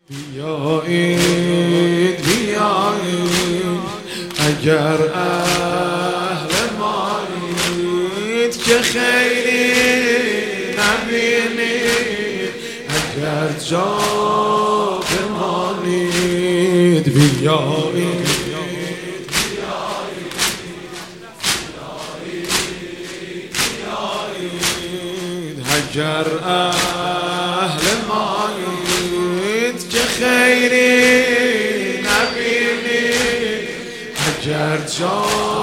بیایید بیایید اگر اهل مایید که خیری نبینید، اگر جا بمانید. بیایید اگر اهل مایید که خیری نبینید، اگر جا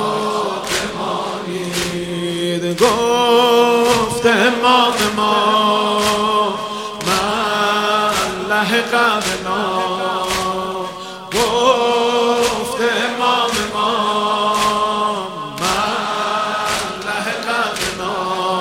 بمانید. گفت امام ما من لحق بنا، گفت امام ما من لحق بنا.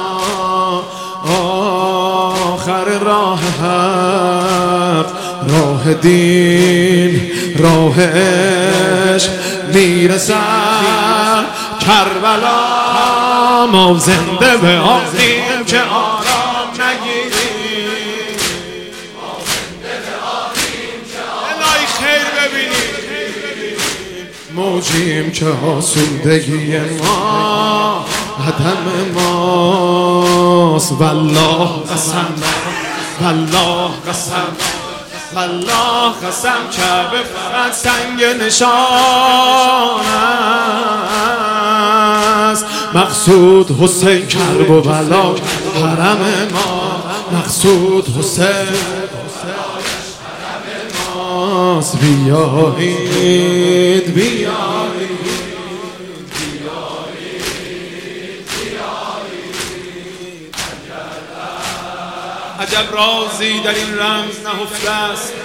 آخر راه حق، راه دین، راه عشق میرسم کربلا. ما زنده به آمیم که آرام نگیریم، ما زنده به آمیم که الهی خیر ببینیم. موجیم که آسودگی ما عدم ماست. والله قسم، والله قسم، والله قسم کعبه فقط سنگ نشان است. مقصود حسین کرب و بلا حرم ما، مقصود حسین حرم ماست. بیایید بیایید عجب رازی در این رمز نهفته است.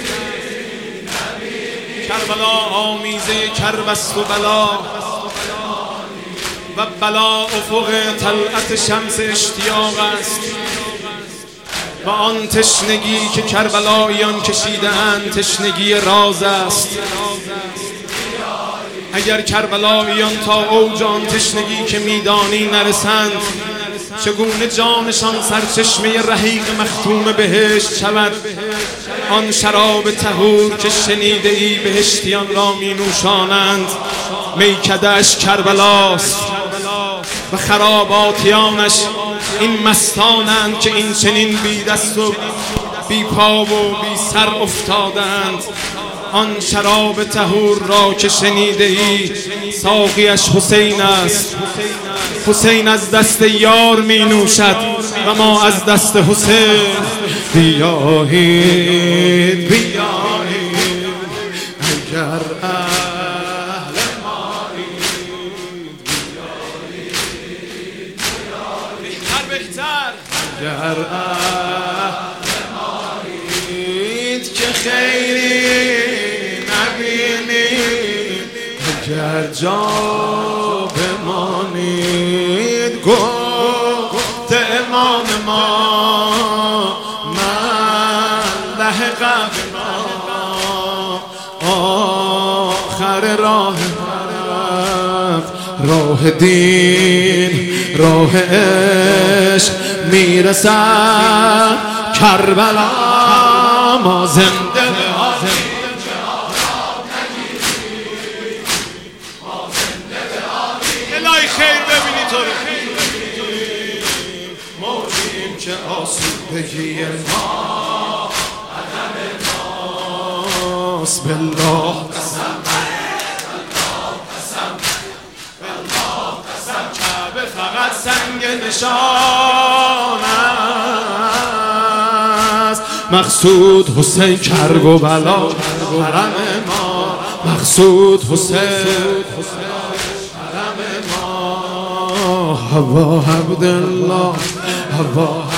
کربلا آمیزه کرب است و بلا، و بلا افق طلعت شمس اشتیاق است. و آن تشنگی که کربلاییان کشیده‌اند تشنگی راز است. اگر کربلاییان تا اوج آن تشنگی که میدانی نرسند، چگونه جانشان سرچشمه رحیق مختوم بهشت شود؟ آن شراب طهور که شنیده ای بهشتیان را می نوشانند، میکده‌اش کربلاست و خراباتیانش این مستانند که این چنین بی دست و بی پا و بی سر افتادند. آن شراب طهور را که شنیده ای ساقیش حسین است. حسین از دست یار می نوشد و ما از دست حسین. بیایید بیایید اگر اهل مایید، بیایید بهتر اگر اهل مایید که خیری نبینید، اگر جا بمانید. گفت امام ما من لحق بنا، آخر راه حق، راه دین، راه عشق میرسم کربلا. ما زنده به آمیم که آرام نگیریم، ما زنده به آمیم الهی خیر ببینی تو رو. موجیم که آسودگی ما عدم ماست. بالله قسم، بالله قسم، بالله قسم کعبه فقط سنگ نشان است. مقصود حسین کرب و بلا حرم ما، مقصود حسین حرم ما. هوا عبدالله، هوا